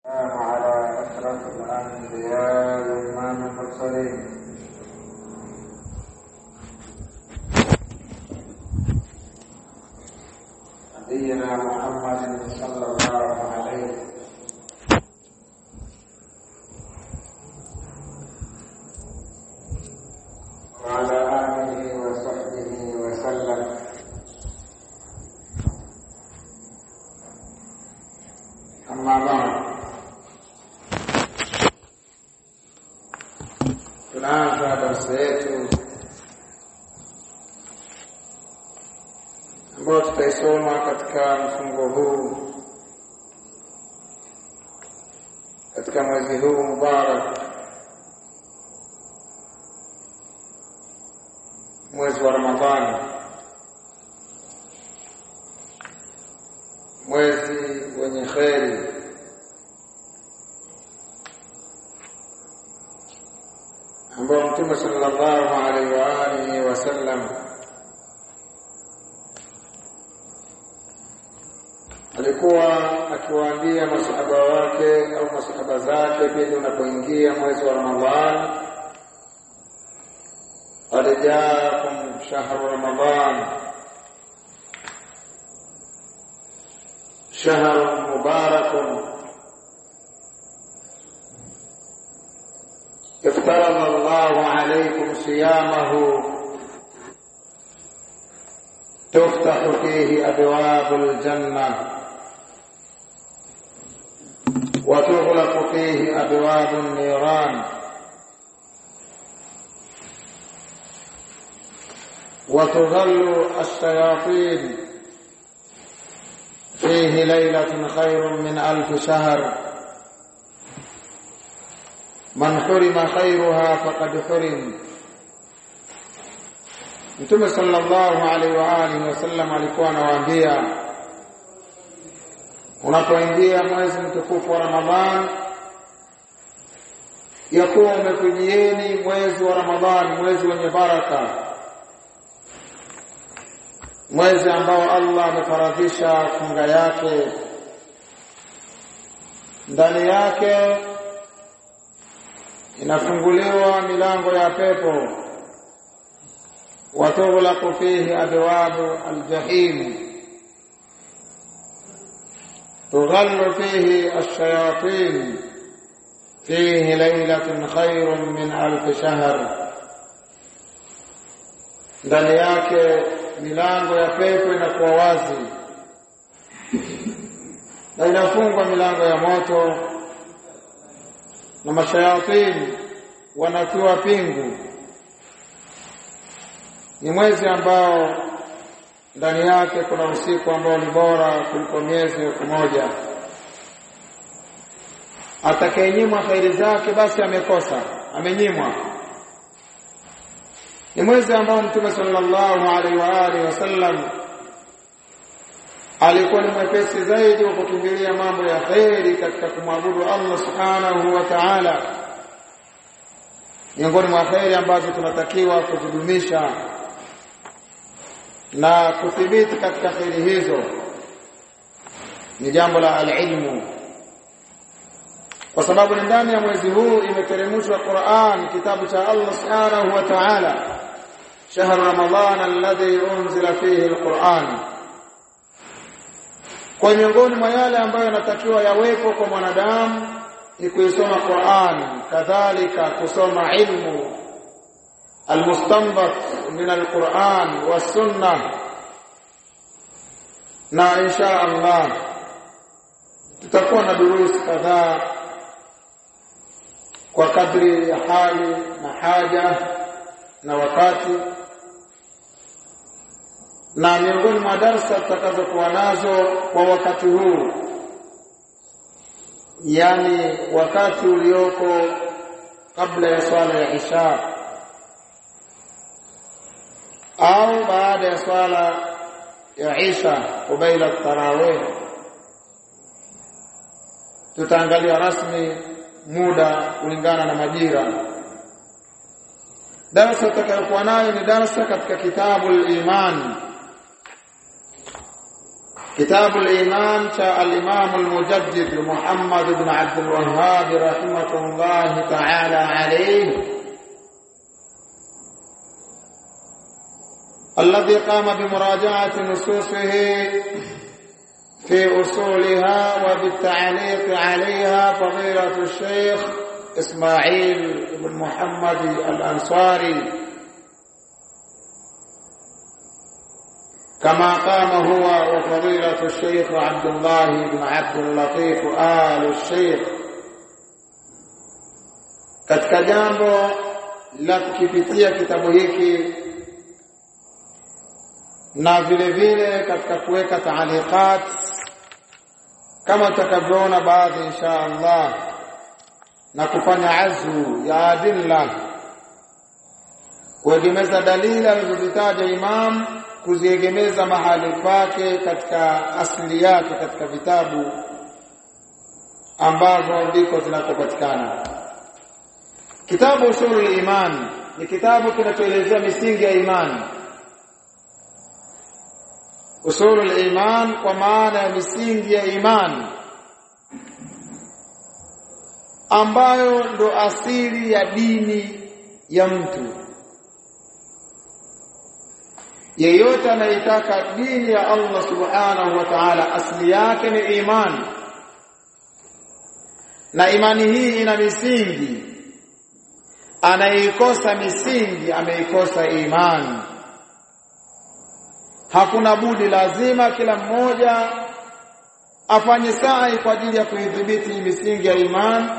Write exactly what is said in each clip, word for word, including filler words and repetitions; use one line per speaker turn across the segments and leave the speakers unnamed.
على أشرف الأنبياء وإمام المرسلين نبينا محمد صلى الله عليه وعلى آله وصحبه وسلم. أما بعد، tunaanza darasa yetu ambayo tutaisoma katika mfungo huu katika mwezi huu mubarak, mwezi wa Ramadhani, mwezi wenye kheri, ambao Mtume sallallahu alaihi wa alihi wasallam alikuwa akiwaambia masahaba wake au masahaba zake pindi unapoingia mwezi wa Ramadhani, qad jaakum shahru Ramadhan shahrun mubarakun افترض الله عليكم صيامه تفتح فيه أبواب الجنة وتغلق فيه أبواب النيران وتظل الشياطين فيه ليلة خير من ألف شهر man hurima khairuha faqad hurim. Mtume sallallahu alaihi wa alihi wasallam alikuwa anawaambia, unapoingia mwezi mtukufu wa Ramadhani, yakuwa umekujieni mwezi wa Ramadhani, mwezi wenye baraka, mwezi ambao Allah amefaradhisha funga yake, ndani yake inafunguliwa milango ya pepo, watughlaqu fihi abwabu aljahim, tughallu fihi ash-shayatin, fihi laylatun khairun min alf shahr. Ndani yake milango ya pepo inakuwa wazi na inafungwa milango ya moto, na mashayatini wanatiwa pingu. Ni mwezi ambao ndani yake kuna usiku ambao ni bora kuliko miezi elfu moja. Atakayenyimwa khairi zake basi amekosa, amenyimwa. Ni mwezi ambao Mtume sallallahu alaihi wa alihi wasallam alikuwa ni mwepesi zaidi wa kukimbilia mambo ya khairi katika kumwabudu Allah subhanahu wa ta'ala. Miongoni mwa khairi ambazo tunatakiwa kuzidumisha na kuthibiti katika khairi hizo ni jambo la al-ilmu, kwa sababu ndani ya mwezi huu imeteremshwa Qur'an, kitabu cha Allah subhanahu wa ta'ala, shahru Ramadhan alladhi unzila fihi al-Qur'an. Kwa miongoni mwa yale ambayo yanatakiwa yawepo kwa mwanadamu ni kuisoma Qur'an, kadhalika kusoma ilmu almustanbat min alquran was-sunnah. Na insha Allah tutakuwa na durusi kadhaa kwa kadri ya hali na haja na wakati, na miongoni mwa darasa tutakazokuwa nazo kwa wakati huu, yani wakati ulioko kabla ya swala ya Isha au baada ya swala ya Isha kubaila tarawih, tutaangalia rasmi muda kulingana na majira. Darasa tutakayokuwa nayo ni darasa katika kitabu al-Iman, كتاب الإيمان شاء الإمام المجدد محمد بن عبد الوهاب رحمة الله تعالى عليه، الذي قام بمراجعة نصوصه في أصولها وبالتعليق عليها فضيلة الشيخ إسماعيل بن محمد الأنصاري، كما قام هو وفضيلة الشيخ عبد الله بن عبد اللطيف آل الشيخ katika jambo la kukipitia kitabu hiki na vile vile katika kuweka taaliqat kama tutakavyoona baadhi insha Allah, na kufanya azu ya adilla kuegemeza dalili alizozitaja Imam, kuziegemeza mahali pake katika asili yake katika vitabu ambazo ndiko zinakopatikana. Kitabu Usulul Iman ni kitabu kinachoelezea misingi ya imani. Usulul Iman kwa maana ya misingi ya imani ambayo ndo asili ya dini ya mtu. Yeyote anayetaka dini ya Allah subhanahu wa ta'ala asili yake ni imani, na imani hii ina misingi. Anayeikosa misingi ameikosa imani. Hakuna budi, lazima kila mmoja afanye sa'i kwa ajili ya kuidhibiti misingi ya imani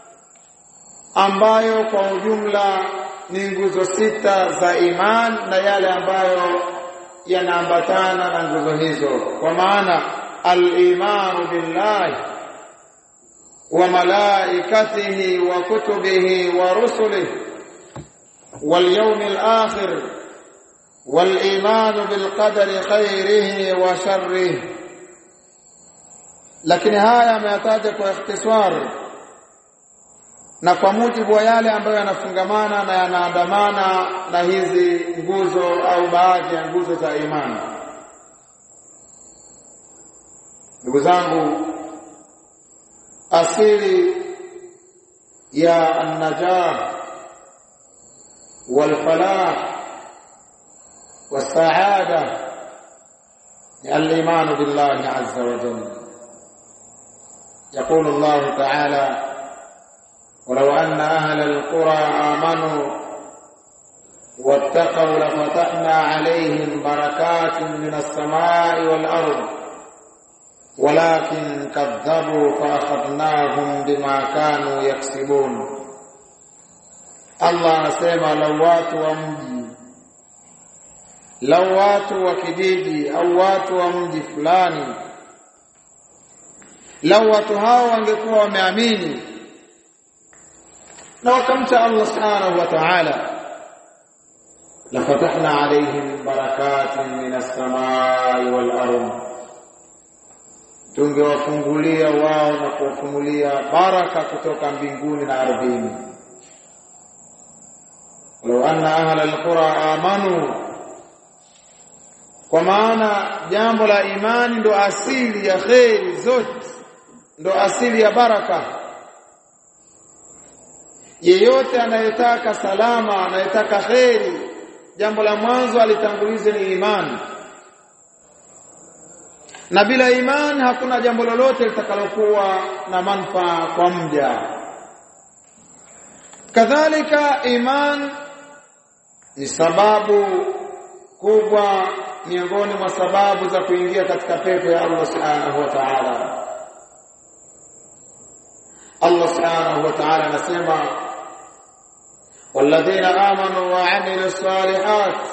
ambayo kwa ujumla ni nguzo sita za imani na yale ambayo yanaambatana na nguzo hizo, kwa maana al-imanu billahi wa malaikatihi wa kutubihi wa rusulihi wal yawmil akhir wal imanu bil qadari khairihi wa sharrihi. Lakini haya ameyataja kwa ikhtisar na kwa mujibu wa yale ambayo yanafungamana na yanaandamana na hizi nguzo au baadhi ya nguzo za imani. Ndugu zangu, asili ya an-najah wal falah was-sa'ada ni al-iman billahi azza wa jalla. يقول الله تعالى: ولو أن أهل القرى آمنوا واتقوا لفتحنا عليهم بركات من السماء والأرض ولكن كذبوا فأخذناهم بما كانوا يكسبون. الله anasema lau watu wa mji, lau watu wa kijiji au watu wa mji fulani, lau watu hao wangekuwa wameamini na wakamcha Allah subhanahu wa ta'ala, lafatahna alayhim barakatin minas samai wal ardh, tungewafungulia wao na kuwafungulia baraka kutoka mbinguni na ardhini. Walau anna ahla alqura amanu, kwa maana jambo la imani ndo asili ya khairi zote, ndo asili ya baraka. Yeyote anayetaka salama, anayetaka khairi, jambo la mwanzo alitangulize ni imani. Na bila imani hakuna jambo lolote litakalokuwa na manufaa kwa mja. Kadhalika iman ni sababu kubwa miongoni mwa sababu za kuingia katika pepo ya Allah subhanahu wa ta'ala. Allah subhanahu wa ta'ala anasema: والذين آمنوا وعملوا الصالحات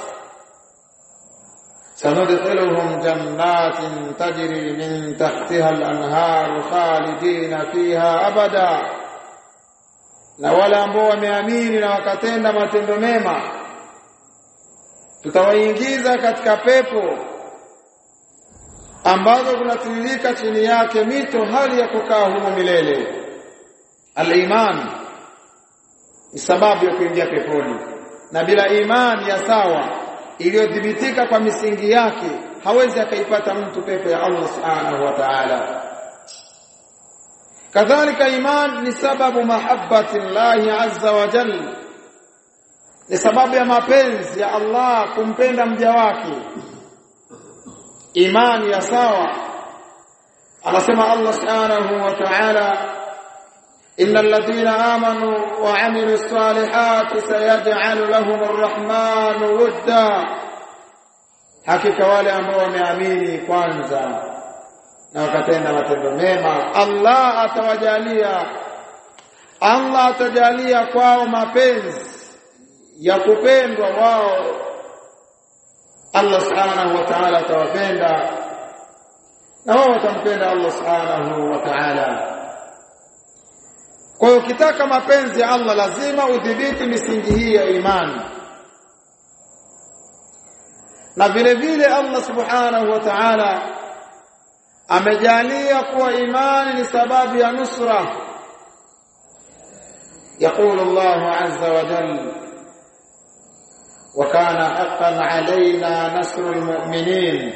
سندخلهم جنات تجري من تحتها الأنهار خالدين فيها أبدا. na wale ambao wameamini na wakatenda matendo mema tutawaingiza katika pepo ambazo kunatiririka chini yake mito hali ya kukaa humo milele. Al-iman ni sababu ya kuingia peponi, na bila imani ya sawa iliyodhibitika kwa misingi yake hawezi akaipata mtu pepo ya Allah subhanahu wa ta'ala. Kadhalika iman ni sababu mahabbati Allah azza wa jalla, ni sababu ya mapenzi ya Allah kumpenda mja wake. Imani ya sawa, anasema Allah subhanahu wa ta'ala, innal ladhina amanu wa amilus salihati sayaj'alu lahum arrahmanu wudda, hakika wale ambao wameamini kwanza na wakatenda matendo mema, Allah atawajalia Allah atajalia kwao mapenzi ya kupendwa wao. Allah subhanahu wa ta'ala atawapenda na wao watampenda Allah subhanahu wa ta'ala. Kwa hiyo ukitaka mapenzi ya Allah lazima udhibiti misingi hii ya imani. Na vile vile Allah subhanahu wa ta'ala amejalia kuwa imani ni sababu ya nusra. يقول الله عز وجل وكان حقا علينا نصر المؤمنين,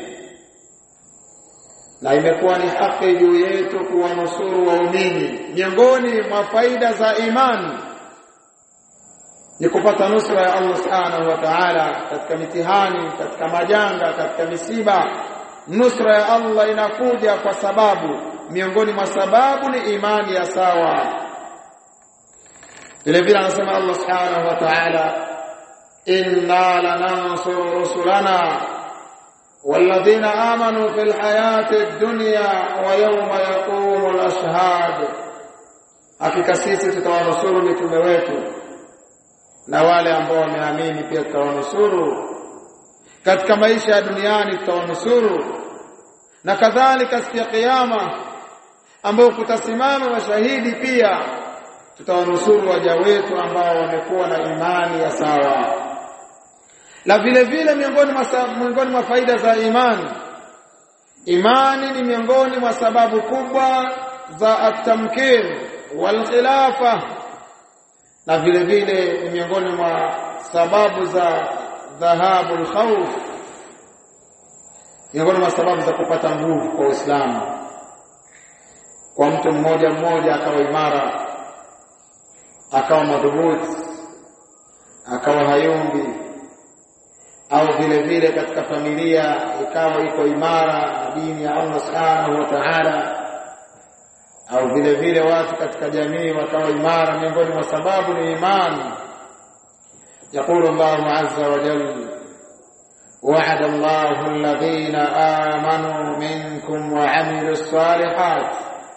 na imekuwa ni haki juu yetu kuwanusuru waumini. Miongoni mwa faida za imani ni kupata nusra ya Allah subhanahu wa ta'ala katika mitihani, katika majanga, katika misiba. Nusra ya Allah inakuja kwa sababu, miongoni mwa sababu ni imani ya sawa. Vile vile anasema Allah subhanahu wa ta'ala, inna lanansuru rusulana walladhina amanu fil hayati dunya wa yawma yaqumul ashhad, hakika sisi tutawanusuru mitume wetu na wale ambao wameamini pia tutawanusuru katika maisha ya duniani, tutawanusuru na kadhalika siku ya kiyama ambao kutasimama mashahidi pia tutawanusuru waja wetu ambao wamekuwa na imani ya sawa. Na vile vile miongoni mwa miongoni mwa faida za imani, imani ni miongoni mwa sababu kubwa za at-tamkin wal khilafa, na vile vile ni miongoni mwa sababu za dhahabul khawf, miongoni mwa sababu za kupata nguvu kwa Uislamu, kwa mtu mmoja mmoja akawa imara, akawa madhubuti, akawa hayumbi, au vile vile katika familia ikawa iko imara dini ya Allah subhanahu wa ta'ala, au vile vile watu katika jamii wakawa imara. Miongoni mwa sababu ni imani. يقول الله عز وجل وعد الله الذين آمنوا منكم وعملوا الصالحات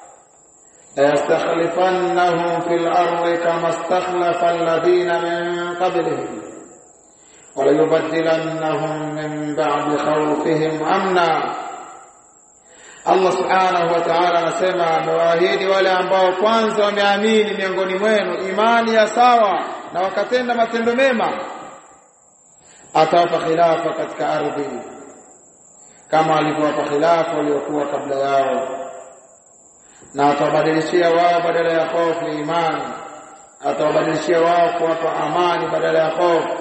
ليستخلفنهم في الأرض كما استخلف الذين من قبلهم وليبدلنهم من بعد خوفهم أمنا. Allah subhanahu wa ta'ala anasema amewaahidi wale ambao kwanza wameamini miongoni mwenu imani ya sawa na wakatenda matendo mema, atawapa khilafa katika ardhi kama alivyowapa khilafa waliokuwa kabla yao, na atawabadilishia wao badala ya hofu imani, atawabadilishia wao kuwapa amani badala ya hofu.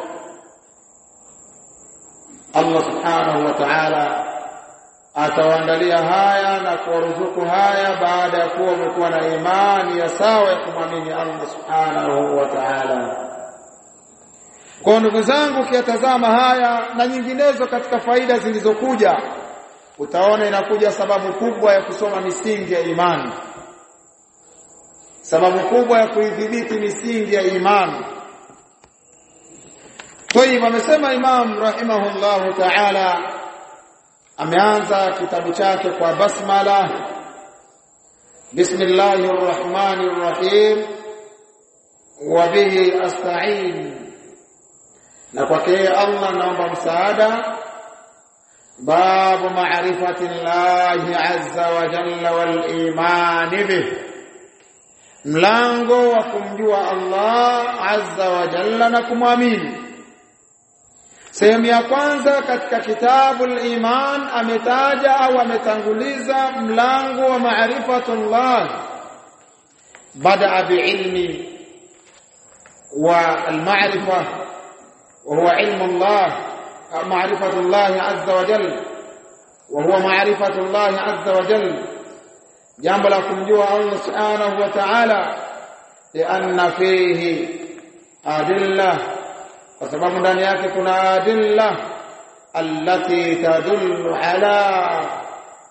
Allah subhanahu wa ta'ala atawaandalia haya na kuwaruzuku haya baada ya kuwa wamekuwa na imani ya sawa ya kumwamini Allah subhanahu wa ta'ala. Kwa ndugu zangu, ukiyatazama haya na nyinginezo katika faida zilizokuja, utaona inakuja sababu kubwa ya kusoma misingi ya imani, sababu kubwa ya kuidhibiti misingi ya imani. Kwa hivyo amesema Imam rahimahullahu ta'ala, ameanza kitabu chake kwa basmala, bismillahir rahmanir rahim wa bihi asta'in, na kwake Allah naomba msaada. Babu ma'rifati Allahi azza wa jalla wal iman bih, mlango wa kumjua Allah azza wa jalla na kumwamini. Sehemu ya kwanza katika kitabul iman ametaja au ametanguliza mlango wa ma'rifatullah, badaa biilmi wa al-ma'rifa wa huwa ilmu Allah, ma'rifatullah azza wa jalla, wa huwa ma'rifatu Allah azza wa jalla, jambo la kumjua Allah subhanahu wa ta'ala, lianna fihi adilla, kwa sababu ndani yake kuna adilla allati tadullu ala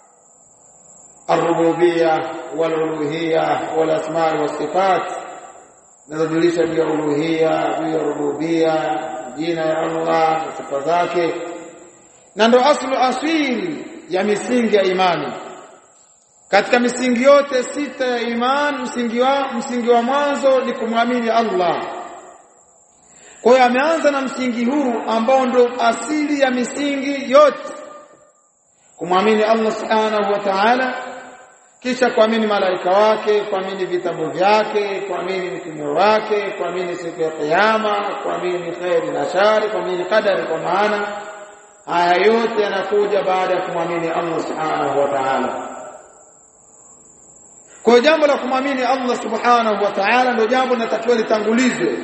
الربوبيه والالوهيه والاسماء والصفات, nazulisha juu ya uluhia, juu ya rububia, jina ya Allah na sifa zake, na ndo aslu asili ya misingi ya imani. Katika misingi yote sita ya imani, msingi wa msingi wa mwanzo ni kumwamini Allah. Kwa hiyo ameanza na msingi huu ambao ndo asili ya misingi yote, kumwamini Allah subhanahu wa ta'ala, kisha kuamini malaika wake, kuamini vitabu vyake, kuamini mitume wake, kuamini siku ya kiyama, kuamini khairi na shari, kuamini qadari. Kwa maana haya yote yanakuja baada ya kumwamini Allah subhanahu wa ta'ala. Kwa jambo la kumwamini Allah subhanahu wa ta'ala ndio jambo linatakiwa litangulizwe.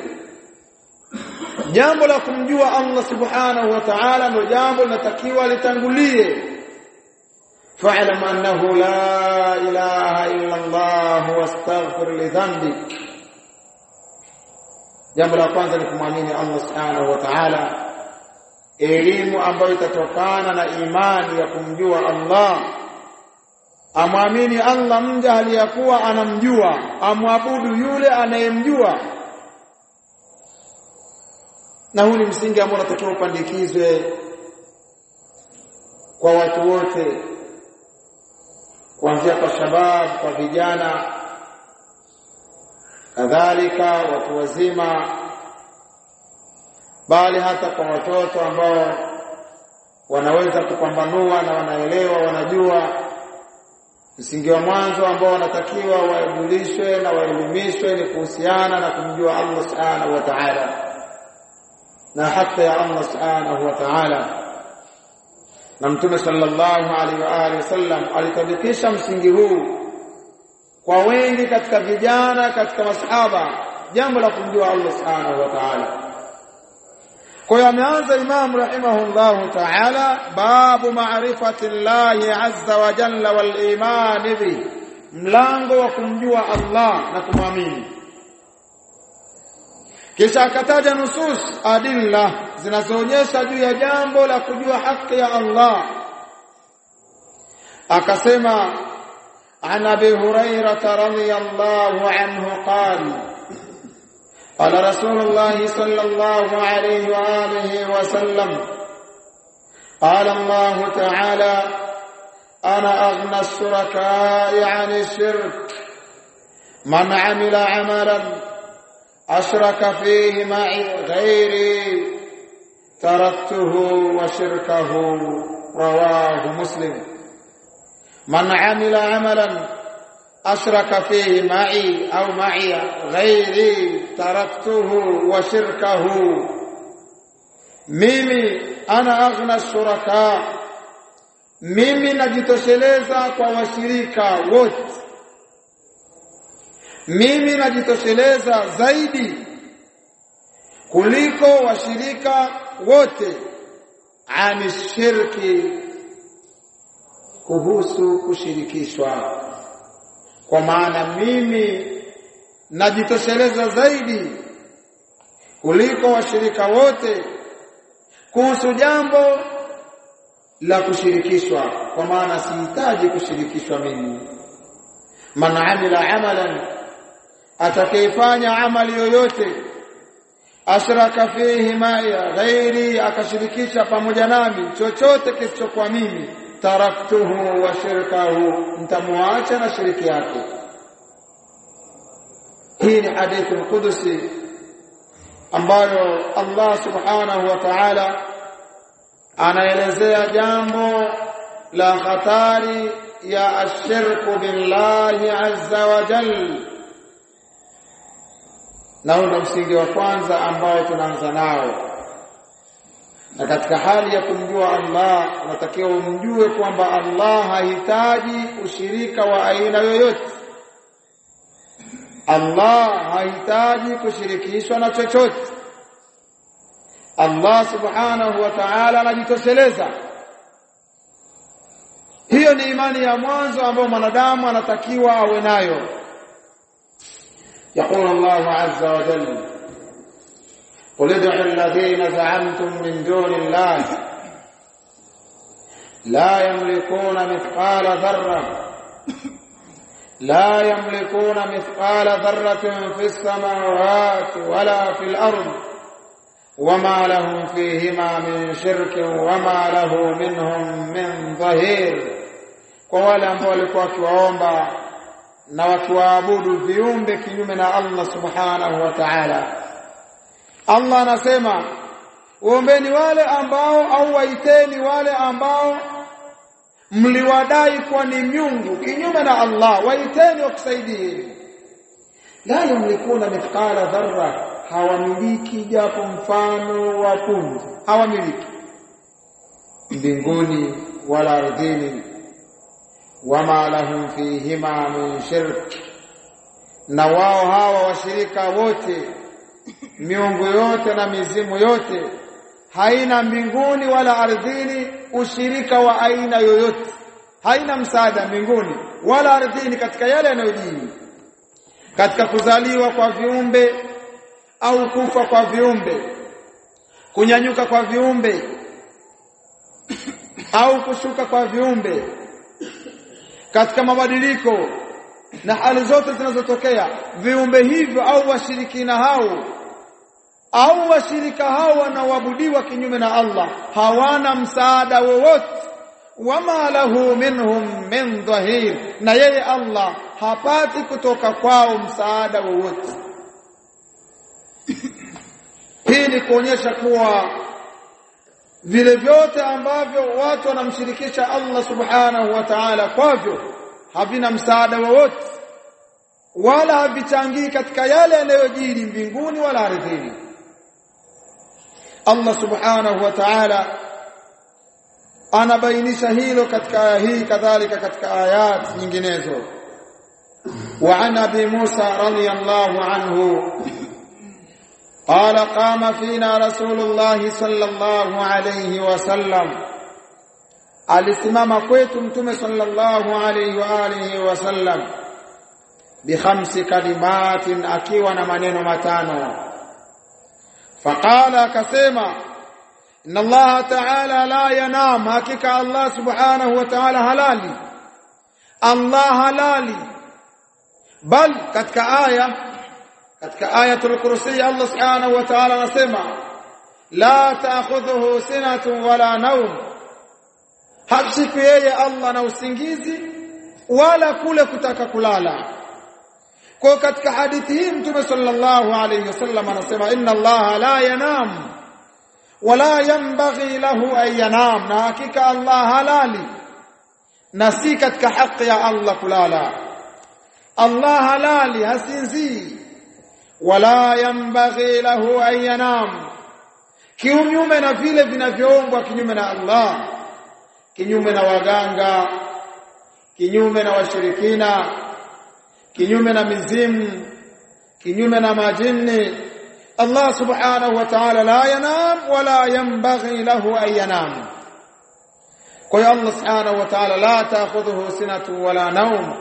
Jambo la kumjua Allah subhanahu wa ta'ala ndio jambo linatakiwa litangulie. fa'lam annahu la ilaha illa Allah wastaghfir li dhanbik. Jambo la kwanza ni kumwamini Allah subhanahu wa ta'ala, elimu ambayo itatokana na imani ya kumjua Allah. Amwamini Allah mja aliyakuwa anamjua, amwabudu yule anayemjua. Na huu ni msingi ambao unatakiwa upandikizwe kwa watu wote, kuanzia kwa shabab, kwa vijana, kadhalika watu wazima, bali hata kwa watoto ambao wanaweza kupambanua na wanaelewa, wanajua. Msingi wa mwanzo ambao wanatakiwa waelimishwe na waelimishwe ni kuhusiana na kumjua Allah subhanahu wa ta'ala na haki ya Allah subhanahu wa ta'ala. Na Mtume sallallahu alaihi wa alihi wasallam alitabikisha msingi huu kwa wengi katika vijana, katika masahaba, jambo la kumjua Allah subhanahu wa ta'ala. Kwa hiyo ameanza Imam rahimahullahu ta'ala babu ma'rifati Allahi azza wa jalla wal iman bi, mlango wa kumjua Allah na kumwamini. Kisha akataja nusus adilla zinazoonyesha juu ya jambo la kujua haki ya Allah. Akasema an Abi Hurairah radhiyallahu anhu qala قال رسول الله صلى الله عليه وآله وسلم قال الله تعالى أنا أغنى الشركاء عن الشرك من عمل عملا أشرك فيه معي غيري تركته وشركه رواه مسلم. من عمل عملا أشرك فيه معي أو معي غيري تركته وشركه. mimi ana aghna shuraka, mimi najitosheleza kwa washirika wote, mimi najitosheleza zaidi kuliko washirika wote. Ani shirki, kuhusu kushirikishwa, kwa maana mimi najitosheleza zaidi kuliko washirika wote kuhusu jambo la kushirikishwa, kwa maana sihitaji kushirikishwa mimi. Man amila amalan, atakayefanya amali yoyote, ashraka fihi ma'i ghairi, akashirikisha pamoja nami chochote kisichokuwa mimi, taraktuhu wa shirkahu, nitamuacha na shiriki yake. Hii ni hadithi al-Qudusi ambayo Allah subhanahu wa ta'ala anaelezea jambo la hatari ya ashirku billahi azza wa jalla. Na huo ndio msingi wa kwanza ambao tunaanza nao. Na katika hali ya kumjua Allah, unatakiwa umjue kwamba Allah hahitaji ushirika wa aina yoyote. Allah hahitaji kushirikishwa na chochote. Allah subhanahu wa ta'ala anajitosheleza. ni imani ya mwanzo ambayo mwanadamu anatakiwa awe nayo. يقول الله عز وجل قل ادعوا الذين زعمتم من دون الله لا يملكون مثقال ذرة لا يملكون مثقال ذرة في السماوات ولا في الأرض وما لهم فيهما من شرك وما له منهم من ظهير. kwa wale ambao walikuwa wakiwaomba na wakiwaabudu viumbe kinyume na Allah subhanahu wa ta'ala, Allah anasema uombeni wale ambao au waiteni wale ambao mliwadai kuwa ni miungu kinyume na Allah, waiteni wakusaidie. La yamlikuna mithqala dharra, hawamiliki japo mfano wa punje, hawamiliki mbinguni wala ardhini. Wama lahum fihima min shirk, na wao hawa washirika wote, miungu yote na mizimu yote, haina mbinguni wala ardhini ushirika wa aina yoyote. Haina msaada mbinguni wala ardhini katika yale yanayojiri, katika kuzaliwa kwa viumbe au kufa kwa viumbe, kunyanyuka kwa viumbe au kushuka kwa viumbe, katika mabadiliko na hali zote zinazotokea viumbe hivyo au washirikina hao au washirika hao wanaoabudiwa kinyume na Allah hawana msaada wowote. Wama lahu minhum min dhahir, na yeye Allah hapati kutoka kwao msaada wowote. Hii ni kuonyesha kuwa vile vyote ambavyo watu wanamshirikisha Allah subhanahu wa ta'ala kwavyo havina msaada wowote wala havichangii katika yale yanayojiri mbinguni wala ardhini. Allah subhanahu wa ta'ala anabainisha hilo katika aya hii, kadhalika katika ayat nyinginezo. Wa an Abi Musa radhiyallahu anhu قال قام فينا رسول الله صلى الله عليه وسلم, alisimama kwetu mtume sallallahu alayhi wa alihi wasallam bi khamsi kalimatin, akiwa na maneno matano. Faqala, akasema, inna Allah ta'ala la yanam, hakika Allah subhanahu wa ta'ala halali, Allah halali. Bal katika aya katika ayatul kursi Allah subhanahu wa ta'ala anasema la ta'khudhuhu sinatun wala nawm, hashiki yeye Allah na usingizi wala kule kutaka kulala. Kwa katika hadithi hii mtume sallallahu alayhi wasallam anasema inna Allah la yanam wala yanbaghi lahu an yanam, na hakika Allah halali na si katika haki ya Allah kulala. Allah halali, hasinzii, wala yanbaghi lahu an yanam, kinyume na vile vinavyoombwa kinyume na Allah, kinyume na waganga, kinyume na washirikina, kinyume na mizimu, kinyume na majini. Allah subhanahu wa ta'ala la yanam wala yanbaghi lahu an yanam. Kwa hiyo Allah subhanahu wa ta'ala la ta'khudhuhu sinatun wala nawm,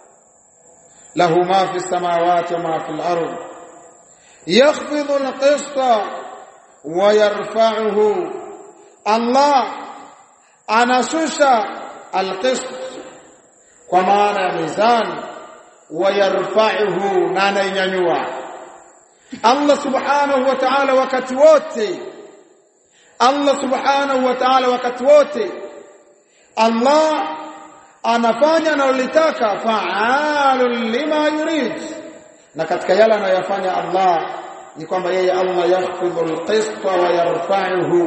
lahu ma fi samawati wa ma fi al-ard, yakhfidhu al-qista wa yarfa'uhu. Allah anashusha al-qist kwa maana ya mizani, wa yarfa'uhu, na anainyanyua. Allah subhanahu wa ta'ala wakati wote, Allah subhanahu wa ta'ala wakati wote Allah anafanya analotaka, fa'alun lima yurid, na katika yale anayofanya Allah ni kwamba yeye Allah yakhfidhul qista wa yarfa'uhu,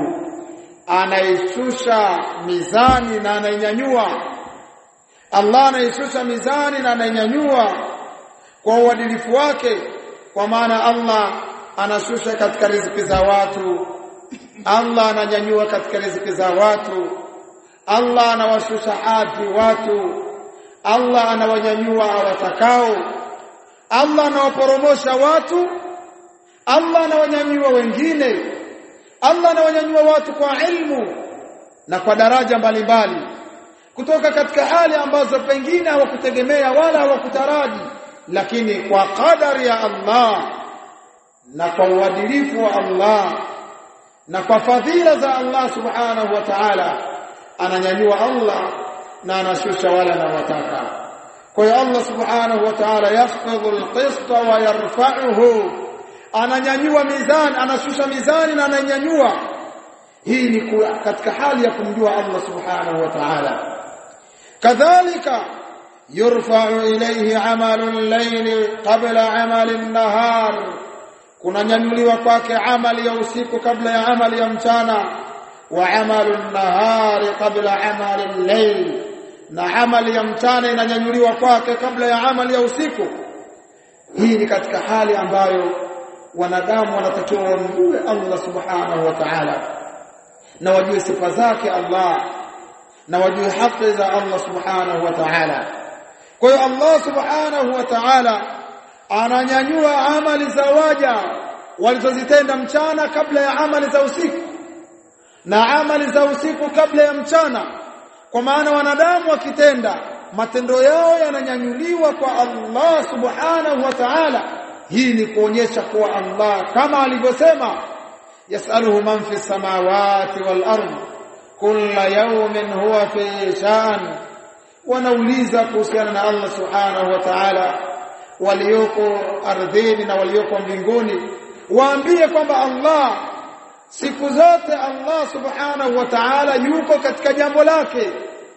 anaishusha mizani na anainyanyua. Allah anaishusha mizani na anainyanyua kwa uadilifu wake, kwa maana Allah anashusha katika riziki za watu, Allah ananyanyua katika riziki za watu, Allah anawashusha hadhi watu, Allah anawanyanyua awatakao, Allah anawaporomosha watu, Allah anawanyanyua wengine, Allah anawanyanyua watu kwa ilmu na kwa daraja mbalimbali, kutoka katika hali ambazo pengine hawakutegemea wala hawakutaraji, lakini kwa kadari ya Allah na kwa uadilifu wa Allah na kwa fadhila za Allah subhanahu wa ta'ala ananyanyua Allah na anashusha wale anaowataka. Kwa hiyo Allah subhanahu wa ta'ala yafdhu al-qist wa yarfa'uhu, ananyanyua mizani, anashusha mizani na ananyanyua. Hii ni katika hali ya kumjua Allah subhanahu wa ta'ala. Kadhalika yurfa'u ilayhi 'amalu al-layli qabla 'amali an-nahar, kunanyanyuliwa kwake amali ya usiku kabla ya amali ya mchana, wa 'amalu an-nahari qabla 'amali al-layl, na amali ya mchana inanyanyuliwa kwake kabla ya amali ya usiku. Hii ni katika hali ambayo wanadamu wanatakiwa wamjue Allah subhanahu wa ta'ala na wajue sifa zake Allah na wajue haki za Allah subhanahu wa ta'ala. Kwa hiyo Allah subhanahu wa ta'ala ananyanyua amali za waja walizozitenda mchana kabla ya amali za usiku, na amali za usiku kabla ya mchana, kwa maana wanadamu wakitenda matendo yao yananyanyuliwa kwa Allah subhanahu wa ta'ala. Hii ni kuonyesha kuwa Allah kama alivyosema, yasaluhu man fi samawati wal ardh kulla yawmin huwa fi sha'n, wanauliza kuhusiana na Allah subhanahu wa ta'ala walioko ardhini na walioko mbinguni, waambie kwamba Allah siku zote Allah subhanahu wa ta'ala yuko katika jambo lake.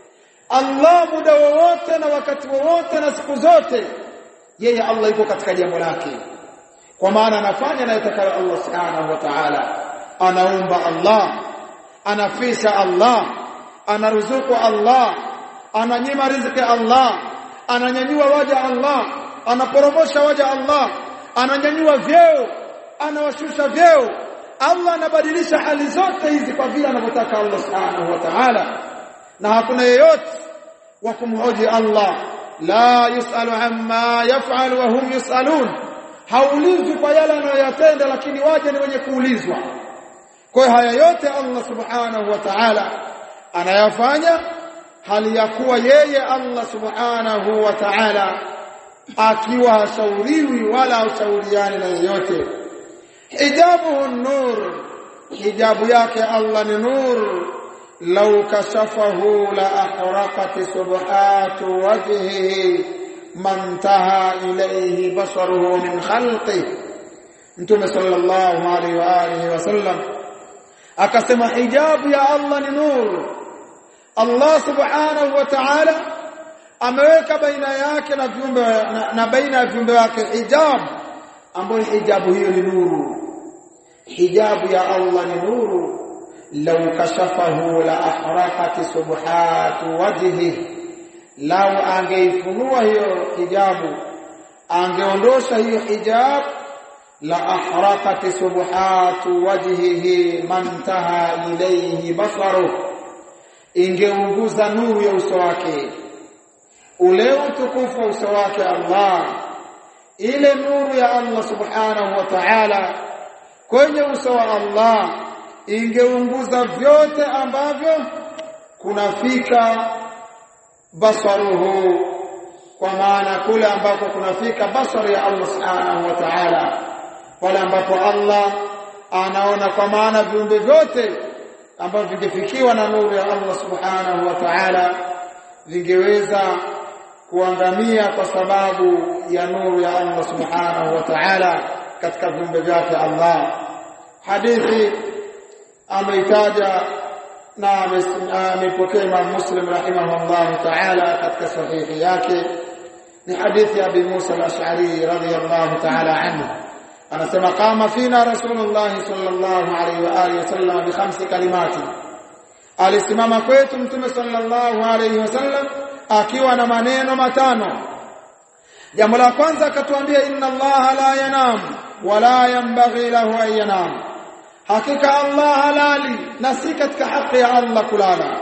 Allah muda wowote na wakati wowote na siku zote yeye Allah yuko katika jambo lake, kwa maana anafanya anayotaka Allah subhanahu wa ta'ala. Anaumba Allah, anafisha Allah, anaruzuku Allah, ananyima riziki Allah, ananyanyua waja Allah, anaporomosha waja Allah, ananyanyua vyeo, anawashusha vyeo. Allah anabadilisha hali zote hizi kwa vile anavyotaka Allah subhanahu wa ta'ala, na hakuna yeyote wa kumhoji Allah. La yusalu amma yaf'alu wa hum yusalun, haulizwi kwa yale anayoyatenda, lakini waje ni wenye kuulizwa. Kwa hiyo haya yote Allah subhanahu wa ta'ala anayafanya hali ya kuwa yeye Allah subhanahu wa ta'ala akiwa hashauriwi wala hashauriani na yeyote. Hijabuhu an-nur, hijabu yake Allah ni nur. Law kashafahu la ahraqat subhatu wajhihi mantaha ilayhi basaruhu min khalqi. Mtume sallallahu alayhi wa alihi wasallam akasema hijabu ya Allah ni nur. Allah subhanahu wa ta'ala ameweka baina yake na viumbe na, na baina ya viumbe wake hijab, ambayo hijabu hiyo ni nuru. Hijabu ya Allah ni nuru. Law kashafahu la ahraqat subhatu wajhihi, law angeifunua hiyo hijabu, angeondosha hiyo hijab, la ahraqat subhatu wajhihi mantaha ilayhi basaruhu, ingeunguza nuru ya uso wake, ule utukufu wa uso wake Allah, ile nuru ya Allah subhanahu wa ta'ala kwenye uso wa Allah ingeunguza vyote ambavyo kunafika basaruhu, kwa maana kule ambako kunafika basari ya Allah subhanahu wa ta'ala, pale ambapo Allah anaona, kwa maana viumbe vyote ambavyo vingefikiwa na nuru ya Allah subhanahu wa ta'ala vingeweza kuangamia kwa sababu ya nuru ya Allah subhanahu wa ta'ala katika viumbe vyake Allah. Hadithi ameitaja na amepokea Imam Muslim rahimahullah ta'ala katika sahihi yake, ni hadithi ya Abi Musa al-Ash'ari radhiyallahu ta'ala anhu. Anasema kama fina Rasulullah sallallahu alayhi wa alihi wasallam bi khamsi kalimati, alisimama kwetu Mtume sallallahu alayhi wasallam akiwa na maneno matano. Jambo la kwanza akatuambia, inna Allah la yanam wala yanbaghi lahu an yanam, hakika Allah halali na si katika haki ya Allah kulala.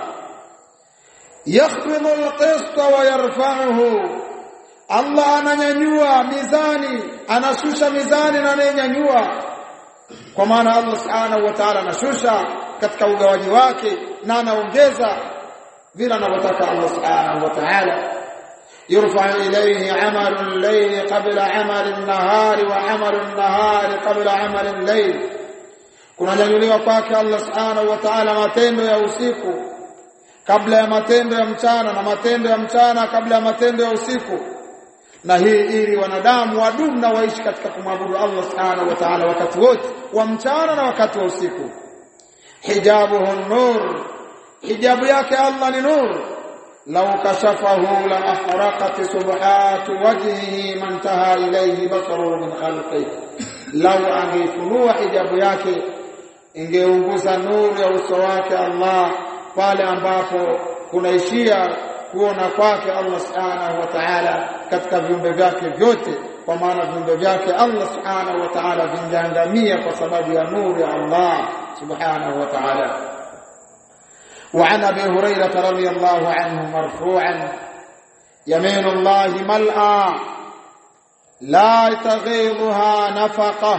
Yakhfidu al-qist wa yarfa'uhu, Allah ananyanyua mizani, anashusha mizani na ananyanyua, kwa maana Allah subhanahu wa ta'ala anashusha katika ugawaji wake na anaongeza, vile anavyotaka Allah subhanahu wa ta'ala. Yurfa ilayhi 'amalu al-layli qabla 'amali an-nahari wa 'amalu an-nahari qabla 'amali al-layl. Kunanyanyuliwa kwake Allah subhanahu wa ta'ala matendo ya usiku kabla ya matendo ya mchana, na matendo ya mchana kabla ya matendo ya usiku. Na hii ili wanadamu wadumu na waishi katika kumwabudu Allah subhanahu wa ta'ala wakati wote wa mchana na wakati wa usiku. Hijabuhu nur, hijabu yake Allah ni nur. Law kashafahu la ahraqat subhatu wajhihi man taha ilayhi basaruhu min khalqihi. Law angefunua hijabu yake ingeunguza nuru ya uso wake Allah pale ambapo kunaishia kuona kwake Allah subhanahu wa ta'ala katika viumbe vyake vyote, kwa maana viumbe vyake Allah subhanahu wa ta'ala vingeangamia kwa sababu ya nuru ya Allah subhanahu wa ta'ala. وعن ابي هريره رضي الله عنه مرفوعا يمين الله ملأى لا تغيضها نفقه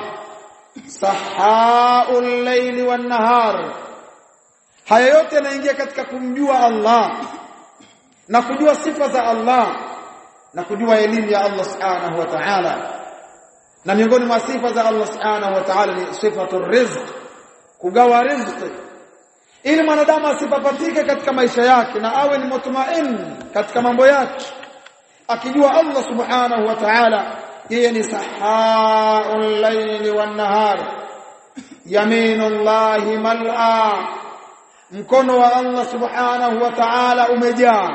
صحاء الليل والنهار. Haya yote yanaingia katika kumjua Allah na kujua sifa za Allah na kujua elimu ya Allah subhanahu wa ta'ala. Na miongoni mwa sifa za Allah subhanahu wa ta'ala ni sifatu rizq, kugawa riziki, ili mwanadamu asipapatike katika maisha yake na awe ni mutmain katika mambo yake, akijua Allah subhanahu wa ta'ala yeye ni sahaul layli wan nahar, yaminullahi mal'a, mkono wa Allah subhanahu wa ta'ala umejaa,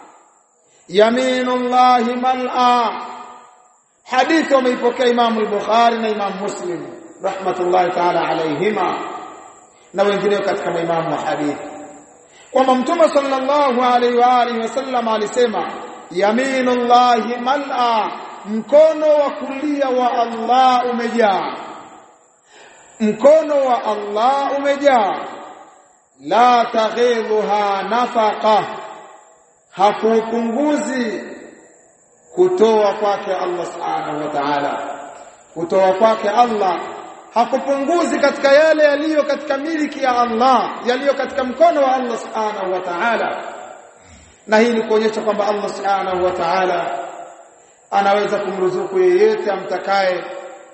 yaminullahi mal'a. Hadithi umeipokea Imam al-Bukhari na Imam Muslim rahmatullahi ta'ala alayhima na wengine katika maimamu wa hadithi, kwamba Mtume sallallahu alayhi wa alihi wasallam alisema yaminullahi mal'a, mkono wa kulia wa Allah umejaa, mkono wa Allah umejaa. La taghidhuha nafaqa, hakupunguzi kutoa kwake Allah subhanahu wa ta'ala, kutoa kwake Allah hakupunguzi katika yale yaliyo katika miliki ya Allah, yaliyo katika mkono wa Allah subhanahu wa ta'ala. Na hii ni kuonyesha kwamba Allah subhanahu wa ta'ala anaweza kumruzuku yeyote amtakaye,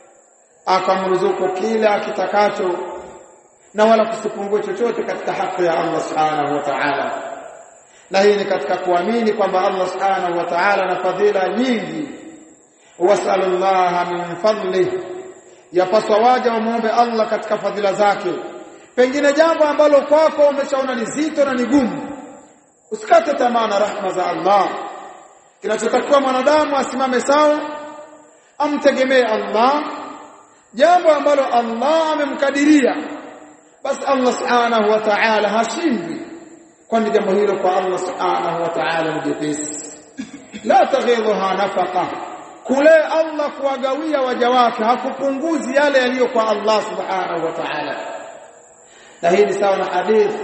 akamruzuku kila akitakacho, na wala kusipungue chochote katika haki ya Allah subhanahu wa ta'ala. Na hii ni katika kuamini kwamba Allah subhanahu wa ta'ala ana fadhila nyingi. Wasallallahu min fadlihi, yapaswa waja wamuombe Allah katika fadhila zake. Pengine jambo ambalo kwako umeshaona ni zito na ni gumu, usikate tamaa na rahma za Allah. Kinachotakiwa mwanadamu asimame sawa, amtegemee Allah. Jambo ambalo Allah amemkadiria, basi Allah subhanahu wa ta'ala hashindwi, kwani jambo hilo kwa Allah subhanahu wa ta'ala ni jepesi. La taghidhuha nafaqa, kule Allah kuwagawia waja wake hakupunguzi yale yaliyo kwa Allah subhanahu wa ta'ala. Na hii ni sawa na hadith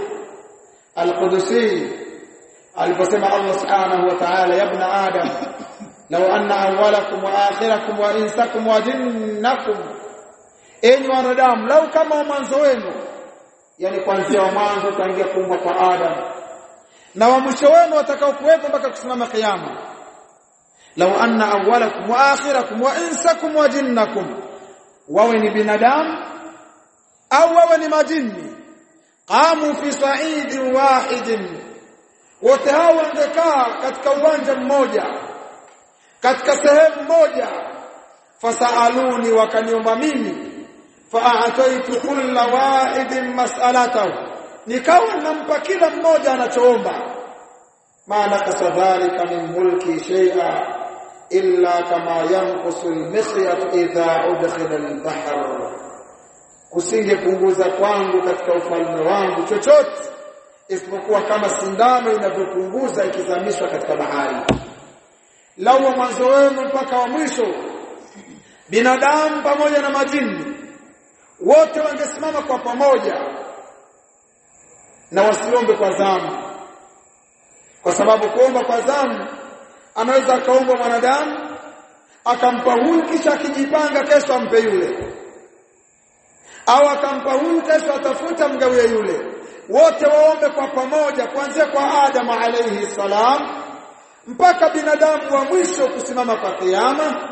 al-Qudusi aliposema Allah subhanahu wa ta'ala, ya ibn adam law anna awwalakum wa akhirakum wa insakum wa jinnakum, enyi wanadamu, lau kama mwanzo wenu, yani kuanzia mwanzo tangia kuumbwa kwa Adam, na wa mwisho wenu watakao kuwepo mpaka kusimama kiyama, law anna awwalakum wa akhirakum wa insakum wa jinnakum, wawe ni binadamu au wawe ni majini, qamu fi sa'idin wahidin, wote hao wangekaa katika uwanja mmoja, katika sehemu moja, fasaluni, wakaniomba mimi, fa'ataitu kulla wahidin mas'alatahu, nikawa nampa kila mmoja anachoomba. Maana kasadhalika min mulki shay'a illa kama yanqusu al-mikhyat idha udkhila al-bahr, kusingepunguza kwangu katika ufalme wangu chochote isipokuwa kama sindano inavyopunguza ikizamishwa katika bahari. Lau mwanzo wenu mpaka wa mwisho, binadamu pamoja na majini wote wangesimama kwa pamoja na wasiombe kwa zamu, kwa sababu kuomba kwa zamu anaweza akaomba mwanadamu akampa huyu kisha akijipanga kesho ampe yule, au akampa huyu kesho atafuta mgawie yule, wote waombe kwa pamoja kuanzia kwa Adam alayhi salam mpaka binadamu wa mwisho kusimama kwa kiyama.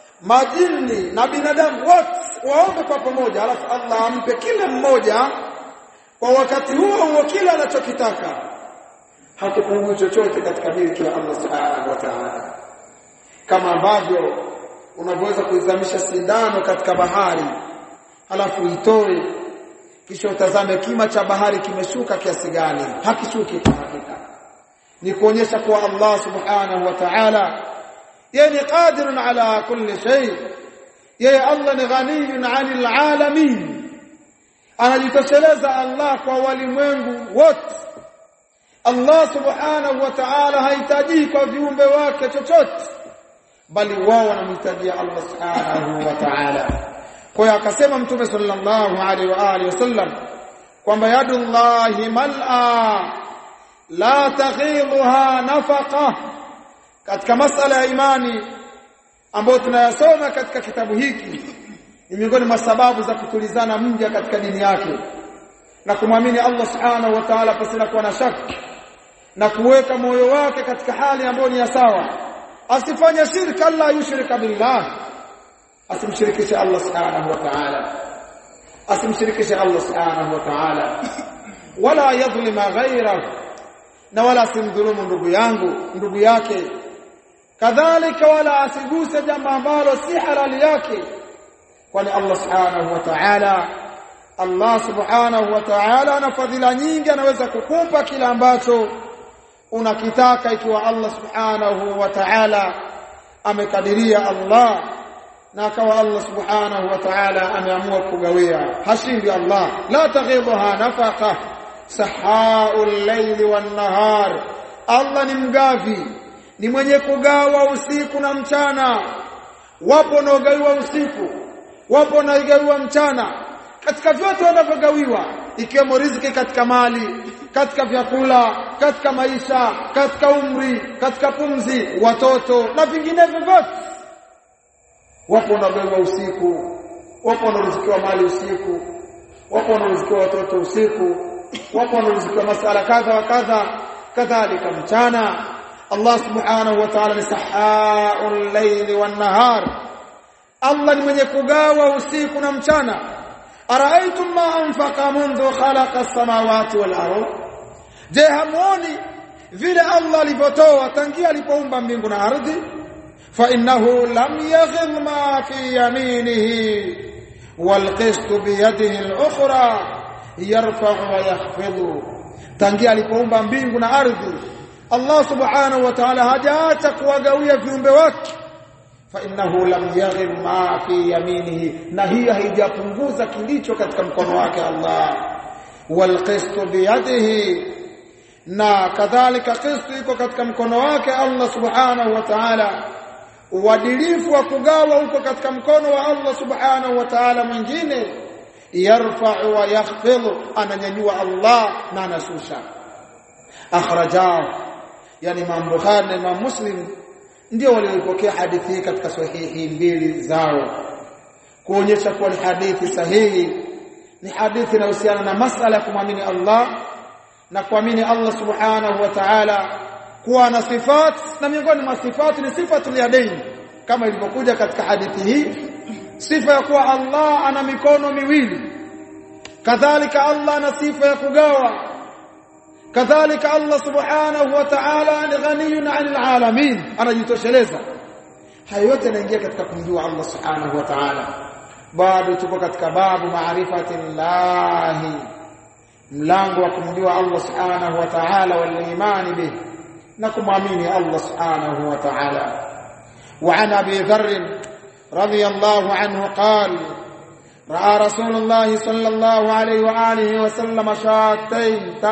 Majini na binadamu wote waombe kwa pamoja, alafu Allah ampe kila mmoja kwa wakati huo huo kila anachokitaka. Hakupungui chochote katika milki ya Allah subhanahu wa ta'ala. Kama ambavyo unaweza kuizamisha sindano katika bahari alafu itoe kisha utazame kima cha bahari kimeshuka kiasi gani, hakishuki kwa hakika. Ni kuonyesha kuwa Allah subhanahu wa ta'ala yeye ni qadirun ala kulli shay. Yeye Allah ni ghaniyun 'anil 'alamin, anajitosheleza Allah kwa walimwengu wote. Allah subhanahu wa ta'ala hahitaji kwa viumbe wake chochote, bali wao wanamhitajia Allah subhanahu wa ta'ala. Kwa hiyo akasema Mtume sallallahu alaihi wa alihi wasallam kwamba yadullahi mal'a la taghidhuha nafaqa. Katika masala ya imani ambayo tunayasoma katika kitabu hiki ni miongoni mwa sababu za kutulizana mja katika dini yake na kumwamini Allah subhanahu wa ta'ala pasina kuwa na shaka na kuweka moyo wake katika hali ambayo ni sawa. Asifanye shirka, Allah yushrika billah, asimshirikishe Allah subhanahu wa ta'ala, asimshirikishe Allah subhanahu wa ta'ala, wala yadhlima ghayrahu, na wala asimdhulumu ndugu yangu ndugu yake, kadhalika wala asiguse jambo ambalo si halali yake, kwani Allah subhanahu wa ta'ala Allah subhanahu wa ta'ala ana fadhila nyingi, anaweza kukupa kila ambacho unakitaka ikiwa Allah subhanahu wa ta'ala amekadiria Allah na akawa Allah subhanahu wa ta'ala ameamua kugawia. Hashindi Allah. La taghidhuha nafaqa sahaul layli wan nahar. Allah ni mgavi, ni mwenye kugawa usiku na mchana. Wapo wanaogawiwa usiku, wapo wanaogawiwa mchana. Katika vyote wanavyogawiwa, ikiwemo riziki katika mali, katika vyakula, katika maisha, katika umri, katika pumzi, watoto na vinginevyo vyote. Wapo wanaogawiwa usiku, wapo wanaoruzikiwa mali usiku, wapo wanaoruzikiwa watoto usiku, wapo wanaoruzikiwa masala kadha wa kadha, kadhalika mchana. Allah subhanahu wa ta'ala ni sahaul layli wan nahar. Allah ni mwenye kugawa usiku na mchana. Araaitum ma anfaqa mundu khalaqa as-samawati wal ardh. Je, hamuoni vile Allah alivyotoa tangia alipoumba mbingu na ardhi? Fa innahu lam yaghil ma fi yaminihi wal qistu bi yadihi al-ukhra yarfa'u wa yakhfidu. Tangia alipoumba mbingu na ardhi, Allah subhanahu wa ta'ala hajaacha kuwagawia viumbe wake. Fa innahu lam yaghil ma fi yaminihi, na hiyo haijapunguza kilicho katika mkono wake Allah. Wal qistu bi yadihi, na kadhalika qistu iko katika mkono wake Allah subhanahu wa ta'ala. Uadilifu wa kugawa uko katika mkono wa Allah subhanahu wa ta'ala mwingine. Yarfa'u wa yakhfidu, ananyanyua Allah na anashusha. Akhrajahu, yani Imam Bukhari na Imam Muslim ndio waliopokea hadithi hii katika sahihi mbili zao, kuonyesha kuwa ni hadithi sahihi, ni hadithi inayohusiana na masala ya kumwamini Allah na kuamini Allah subhanahu wa ta'ala kuwa na sifat, na miongoni mwa sifati ni sifatul yadayn, kama ilivyokuja katika hadithi hii, sifa ya kuwa Allah ana mikono miwili. Kadhalika Allah ana sifa ya kugawa. Kadhalika Allah subhanahu wa ta'ala ni ghaniyun 'anil 'alamin, anajitosheleza. Hayo yote yanaingia katika kumjua Allah subhanahu wa ta'ala. Bado tupo katika babu ma'rifatillahi, mlango wa kumjua Allah subhanahu wa ta'ala wal imani bih, na kumwamini Allah subhanahu wa ta'ala. Wa 'an Abi Dharr radiyallahu anhu qala رأى رسول الله صلى الله عليه وآله وسلم شاتين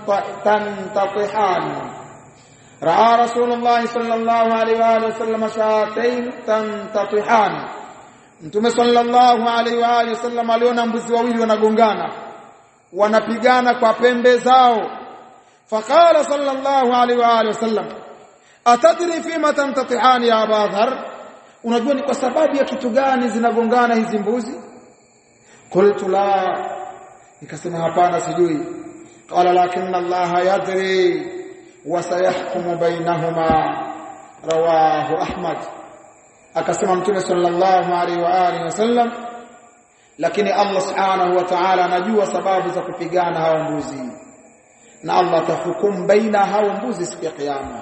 تنتطحان رأى رسول الله صلى الله عليه وآله وسلم شاتين تنتطحان. Mtume sallallahu alaihi wa alihi wasallam aliona mbuzi wawili wanagongana, wanapigana kwa pembe zao. Faqala sallallahu alaihi wa alihi wasallam, atadri fima tantatihan ya Aba Dharr, unajua ni kwa sababu ya kitu gani zinagongana hizi mbuzi? Qultu la, nikasema hapana sijui. qala lakinna allaha yadri wa sayahkumu bainahuma rawahu ahmad. Akasema mtume sallallahu alaihi wa alihi wasallam, lakini Allah subhanahu wa ta'ala anajua sababu za kupigana hao mbuzi, na Allah atahukumu baina hao mbuzi siku ya kiyama.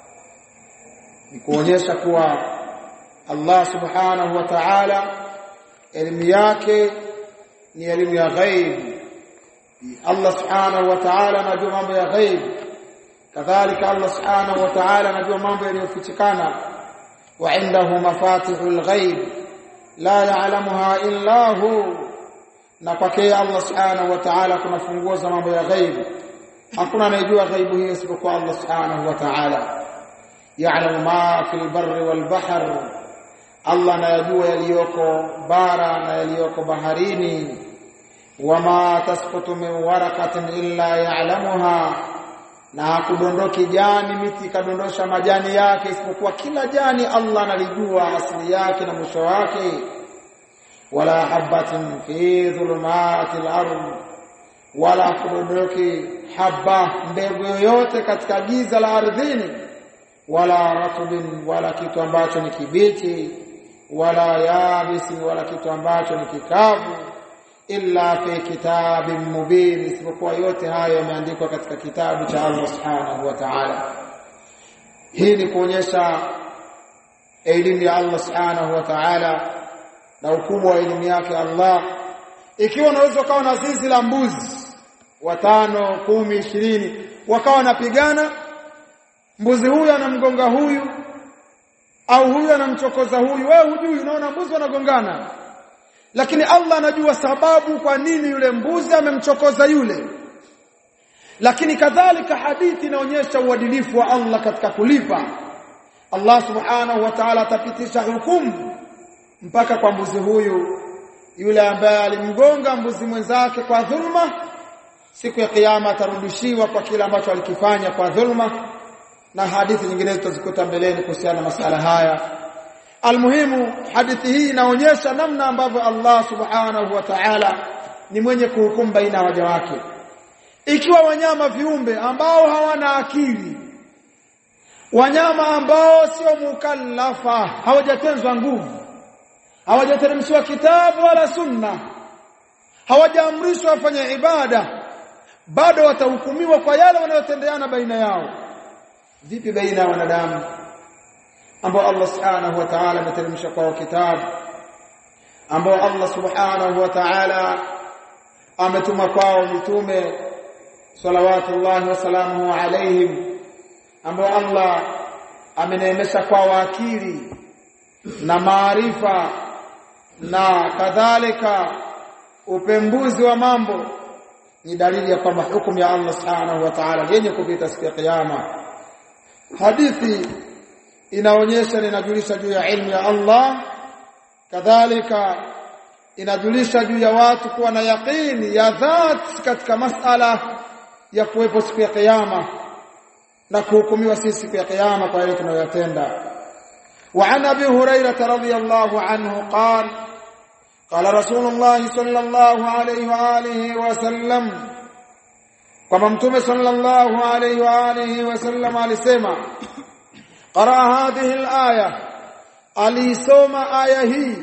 Ni kuonyesha kuwa Allah subhanahu wa ta'ala elimu yake ni elimu ya ghaib. Allah subhanahu wa ta'ala anajua mambo ya ghaib, kadhalika Allah subhanahu wa ta'ala anajua mambo yaliyofichikana. Wa indahu mafatihul ghaib la ya'lamuha illa hu, na kwake Allah subhanahu wa ta'ala kuna funguo za mambo ya ghaib, hakuna anayejua ghaibu hiyo isipokuwa Allah subhanahu wa ta'ala. Ya'lamu ma fil barri wal bahr, Allah anayajua yaliyoko bara na yaliyoko baharini. Wama tasqutu min waraqatin illa ya'lamuha, na hakudondoki jani miti kadondosha majani yake isipokuwa kila jani Allah analijua asili yake na mwisho wake. Wala habatin fi dhulumatil ardh, wala kudondoki haba mbegu yoyote katika giza la ardhini. Wala ratbin, wala kitu ambacho ni kibichi. Wala yabisi, wala kitu ambacho ni kikavu. Illa fi kitabin mubin, isipokuwa yote hayo yameandikwa katika kitabu cha Allah subhanahu wa ta'ala. Hii ni kuonyesha elimu ya Allah subhanahu wa ta'ala na ukubwa wa elimu yake Allah. Ikiwa unaweza ukawa na zizi la mbuzi watano, kumi, ishirini, wakawa wanapigana, mbuzi huyu anamgonga huyu au huyu anamchokoza huyu, wewe hujui, unaona mbuzi wanagongana, lakini Allah anajua sababu kwa nini yule mbuzi amemchokoza yule. Lakini kadhalika hadithi inaonyesha uadilifu wa Allah katika kulipa. Allah subhanahu wa ta'ala atapitisha hukumu mpaka kwa mbuzi huyu yule ambaye alimgonga mbuzi mwenzake kwa dhulma. Siku ya kiyama atarudishiwa kwa kila ambacho alikifanya kwa dhulma, na hadithi nyingine tutazikuta mbeleni kuhusiana na masala haya. Almuhimu, hadithi hii inaonyesha namna ambavyo Allah subhanahu wa ta'ala ni mwenye kuhukumu baina waja wake. Ikiwa wanyama viumbe ambao hawana akili, wanyama ambao sio mukallafa, hawajatenzwa nguvu, hawajateremshwa kitabu wala sunna, hawajaamrishwa wafanye ibada, bado watahukumiwa kwa yale wanayotendeana baina yao. Vipi baina ya wanadamu ambao Allah subhanahu wa ta'ala ameteremsha kwa kitabu, ambao Allah subhanahu wa ta'ala ametuma kwao mitume salawatullahi wa salamuhu alayhim, ambao Allah ameneemesha kwao akili na maarifa na kadhalika upembuzi wa mambo? Ni dalili ya kwamba hukumu ya Allah subhanahu wa ta'ala yenye kupita siku ya kiyama. Hadithi inaonyesha, inajulisha juu ya ilmu ya Allah, kadhalika inajulisha juu ya watu kuwa na yaqini ya dhati katika masala ya kuwepo siku ya kiyama na kuhukumiwa sisi siku ya kiyama kwa yale tunayotenda. Wa an Abi Hurairah radhiyallahu anhu qala qala Rasulullah sallallahu alayhi wa alihi wa sallam, kama mtume sallallahu alayhi wa alihi wa sallam alisema, qara hadhihi al-aya, alisoma aya hii,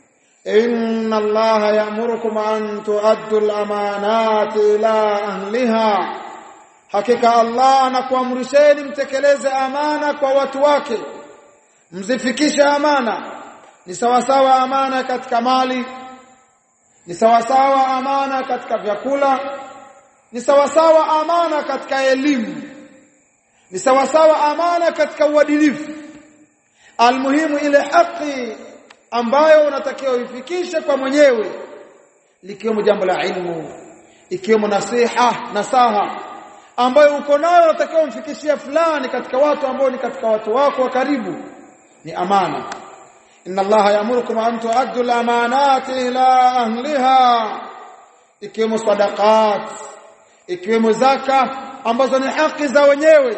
inna Allaha ya'murukum an tu'addu al-amanati ila ahliha, hakika Allah anakuamrisheni mtekeleze amana kwa watu wake, mzifikishe amana. Ni sawa sawa amana katika mali, ni sawa sawa amana katika vyakula, ni sawa sawa amana katika elimu, ni sawa sawa amana katika uadilifu. Almuhimu, ile haki ambayo unatakiwa uifikishe kwa mwenyewe, likiwemo jambo la ilmu, ikiwemo nasiha, nasaha ambayo uko nayo unatakiwa umfikishie fulani katika watu ambao ni katika watu wako wa karibu, ni amana. Inna Allaha ya'murukum an tu'addu al-amanati ila ahliha, ikiwemo sadaqat, ikiwemo zaka ambazo ni haki za wenyewe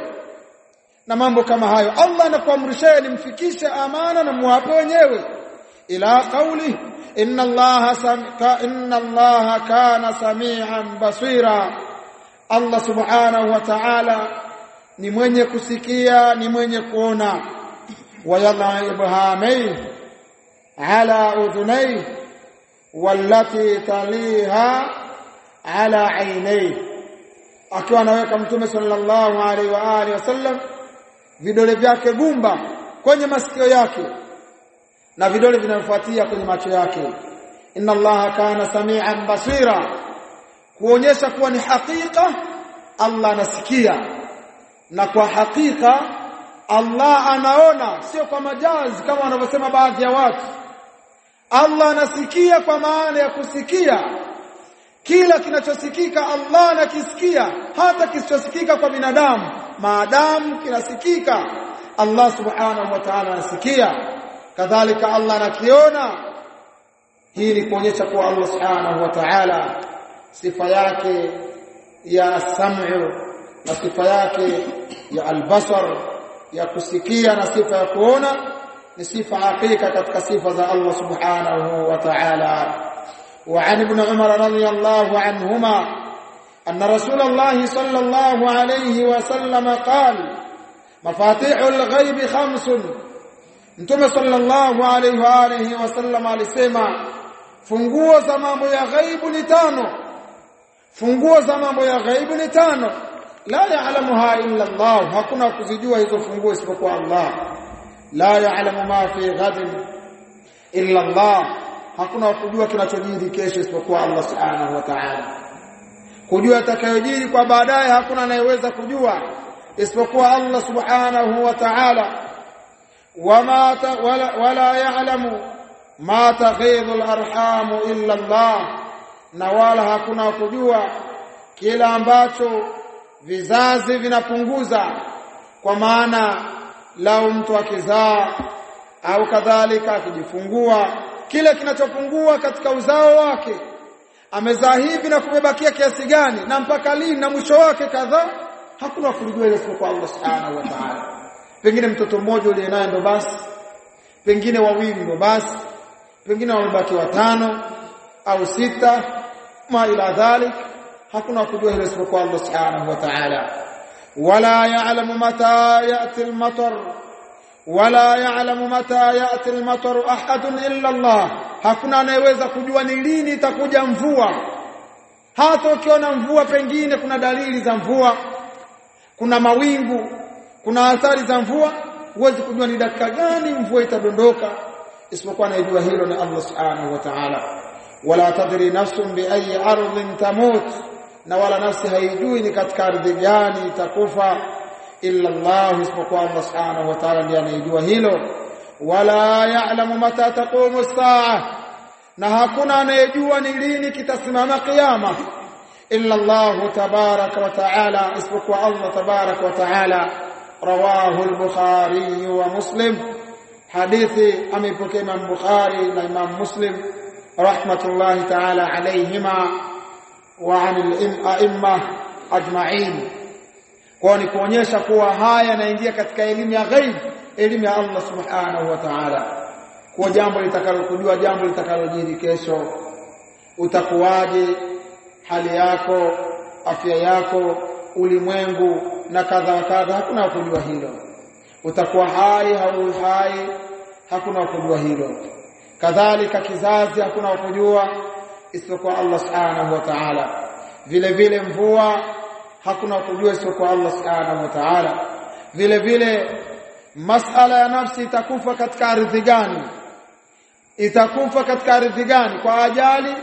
na mambo kama hayo. Allah anakuamrisheni mfikishe amana na muwape wenyewe. Ila qawli inna Allaha samika inna Allaha kana sami'an basira, Allah subhanahu wa ta'ala ni mwenye kusikia, ni mwenye kuona. Wa yadha ibhamai ala udhunai wallati taliha ala ainai, akiwa anaweka Mtume sallallahu alaihi wa alihi wasallam vidole vyake gumba kwenye masikio yake na vidole vinavyofuatia kwenye macho yake. Inna Allaha kana samian basira, kuonyesha kuwa ni hakika Allah anasikia, na kwa hakika Allah anaona, sio kwa majazi kama wanavyosema baadhi ya watu. Allah anasikia kwa maana ya kusikia. Kila kinachosikika Allah anakisikia, hata kisichosikika kwa binadamu maadamu kinasikika Allah subhanahu wa ta'ala anasikia. Kadhalika Allah anakiona. Hii ni kuonyesha kuwa Allah subhanahu wa ta'ala sifa yake ya as-sam'u na sifa yake ya al-basar ya kusikia na sifa ya kuona ni sifa hakika katika sifa za Allah subhanahu wa ta'ala. وعن ابن عمر رضي الله عنهما أن رسول الله صلى الله عليه وسلم قال مفاتيح الغيب خمس. Mtume sallallahu alayhi wa alihi wasallam alisema funguo za mambo ya ghaibu ni tano. Funguo za mambo ya ghaibu ni tano. La ya'lamuha illa Allah, hakuna kuzijua hizo funguo isipokuwa Allah. La ya'lamu ma fi ghadin illa Allah, hakuna kujua kinachojiri kesho isipokuwa Allah subhanahu wa ta'ala. Kujua atakayojiri kwa baadaye hakuna anayeweza kujua isipokuwa Allah subhanahu wa ta'ala. Wama wala, wala ya'lamu ma taghidul arham illa Allah, na wala hakuna kujua kila ambacho vizazi vinapunguza, kwa maana lao mtu akizaa au kadhalika akijifungua, kile kinachopungua katika uzao wake, amezaa hivi na kumebakia kiasi gani na mpaka lini na mwisho wake kadhaa, hakuna kujua ile isipokuwa Allah subhanahu wa ta'ala. Pengine mtoto mmoja uliye naye ndo basi, pengine wawili ndo basi, pengine wamebaki watano au sita, ma ila dhalik, hakuna kujua ile isipokuwa Allah subhanahu wa ta'ala. Wala ya'lamu mata ya'ti al-matar wala ya'lamu mata ya'ti al-matar ahadun illa Allah, hakuna anayeweza kujua ni lini itakuja mvua. Hata ukiona mvua pengine kuna dalili za mvua, kuna mawingu, kuna athari za mvua, huwezi kujua ni dakika gani mvua itadondoka, isipokuwa anayejua hilo ni Allah subhanahu wa ta'ala. Wala tadri nafsun bi ayi ardhin tamut, na wala nafsi haijui ni katika ardhi gani itakufa illa Allah, isipokuwa Allah subhanahu wa ta'ala ndiye anayejua hilo. Wala ya'lamu mata taqumu as-sa'a, na hakuna anayejua ni lini kitasimama kiyama illa Allah tabaraka wa ta'ala, isipokuwa Allah tabaraka wa ta'ala. Rawahu al-Bukhari wa Muslim, hadithi amepokea Imam Bukhari na Imam Muslim rahmatullahi ta'ala alayhima wa 'anil a'imma ajma'in. Kwa ni kuonyesha kuwa haya yanaingia katika elimu ya ghaib, elimu ya Allah subhanahu wa ta'ala. Kwa jambo litakalokujua, jambo litakalojiri kesho, utakuwaje, hali yako, afya yako, ulimwengu na kadha kadha, hakuna kujua hilo. Utakuwa hai au hai, hakuna kujua hilo. Kadhalika kizazi hakuna kujua isipokuwa Allah subhanahu wa ta'ala. Vile vile mvua hakuna kujua isipokuwa Allah subhanahu wa ta'ala. Vile vile masala ya nafsi, itakufa katika ardhi gani, itakufa katika ardhi gani, kwa ajali,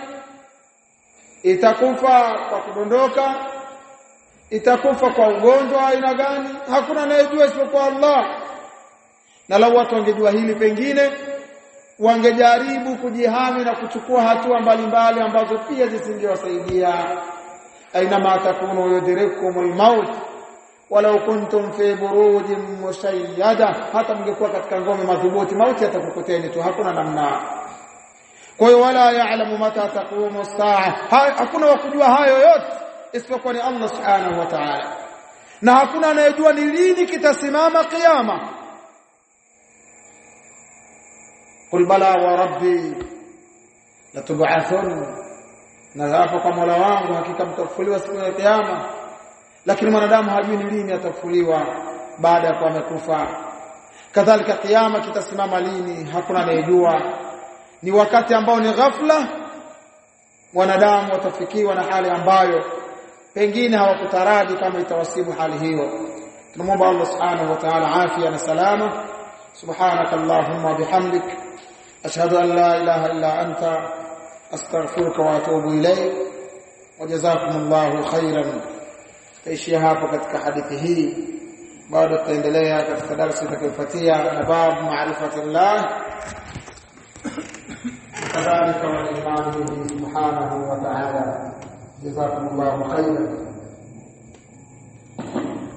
itakufa kwa kudondoka, itakufa kwa ugonjwa aina gani, hakuna anayejua isipokuwa Allah. Na lau watu wangejua hili, pengine wangejaribu kujihami na kuchukua hatua mbalimbali ambazo pia zisingewasaidia. Aina ma takunu yudrikumul maut walau kuntum fi burujin mushayyada, hata mngekuwa katika ngome madhubuti, mauti yatakukuteni tu, hakuna namna. Kwa hiyo wala ya'lamu mata taqumu as-sa'a, hakuna wakujua hayo yote isipokuwa ni Allah subhanahu wa ta'ala, na hakuna anayejua ni lini kitasimama kiyama. Qul bala wa rabbi latub'athun, na hapo kwa Mola wangu hakika mtafufuliwa siku ya kiyama. lakini mwanadamu hajui ni lini atafufuliwa baada ya kuwa amekufa. Kadhalika kiyama kitasimama lini, hakuna anayejua. Ni wakati ambao ni ghafla, wanadamu watafikiwa na hali ambayo pengine hawakutaraji kama itawasibu hali hiyo. Tunamwomba Allah subhanahu wa ta'ala afya na salama. Subhanaka Allahumma bihamdik ashhadu an la ilaha illa anta astaghfiruka wa atubu ilayk. Wajazakumullahu khairan. Taishia hapo katika hadithi hii, bado tutaendelea katika darasa itakayofuatia na bab ma'rifatillah kadhalika wal iman bihi subhanahu wa ta'ala. Jazakumullahu khairan.